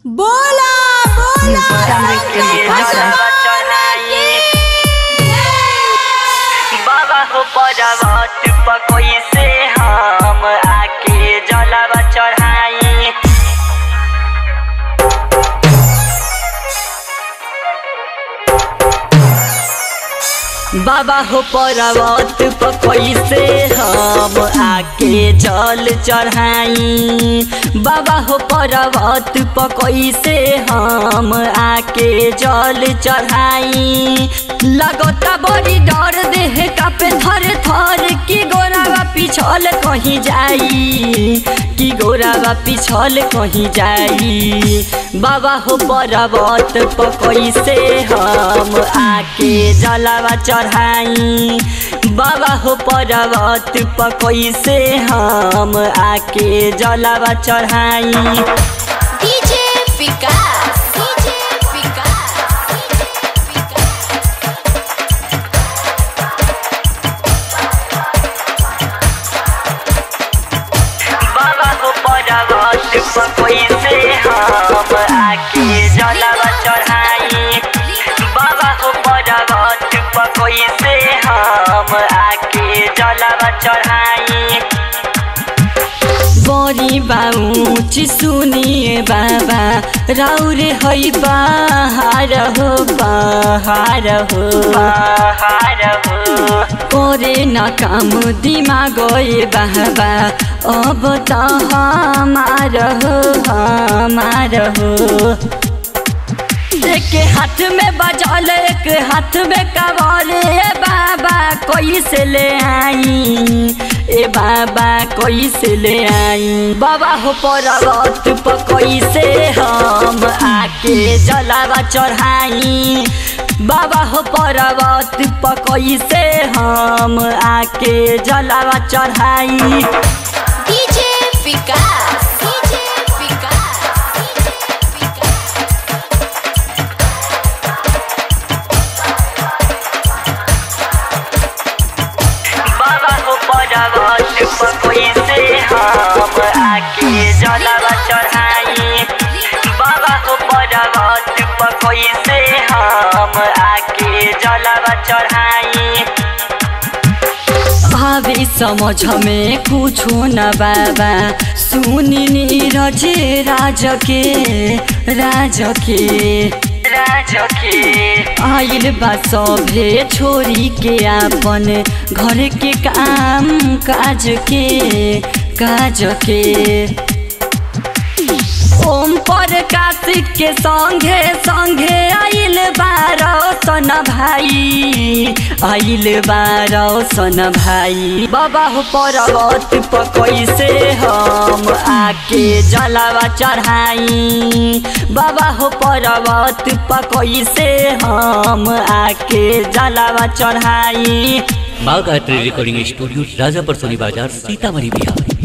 बोला बोला बाबा हो पर्वत पर कैसे हम आके जलवा चढ़ाई। बाबा हो पर्वत पर कैसे हम आके जल चढ़ाई। बाबा हो पर्वत पर कैसे हम आके जल चढ़ाई। लगता बड़ी डर देह कापे थर थर की गोरावा पिछल कहीं जाई, की गोरावा पिछल कहीं जाई। बाबा हो पर्वत पर कैसे हम आके जलवा चढ़ाई। बाबा हो पर्वत पर कैसे हम आके जलवा चढ़ाई। डीजे विकास बाबा हो पर्वत पर कैसे हम आके जलवा चढ़ाई। बाबा हो पर्वत पर कैसे हम आके जलवा चढ़ाई। बड़ी बाऊची सुनिए बाबा राउरे है पहाड़ हो पहाड़ हो पहाड़ हो। करे न काम दिमाग गए बाबा अब तो हमार हो। एक हाथ में बजल एक हाथ में कवरे बाबा कैसे ले आई, ए बाबा कैसे ले आई। बाबा हो पर्वत पर कैसे हम आके जलवा चढ़ाई। बाबा हो पर्वत पर कैसे हम आके जलवा चढ़ाई। डीजे विकास बाबा हो पर्वत पर कैसे हम आके जलवा चढ़ाई। बाबा हो पर्वत पर कैसे हम आके जलवा चढ़ाई। भाभी समझ में कुछो न बाबा सुनी नीरज राज के आइल बा सभे छोरी के आपन घर के काम काज के ओम प्रकाश के संगे संगे आइल बारसन भाई, आइल बारसन भाई। बाबा हो पर्वत पर कैसे हम आके जलवा चढ़ाई। बाबा हो पर्वत पर कैसे हम आके जलवा चढ़ाई। माँ गायत्री रिकॉर्डिंग स्टूडियो राजापुर सोनी बाजार सीतामढ़ी बिहार।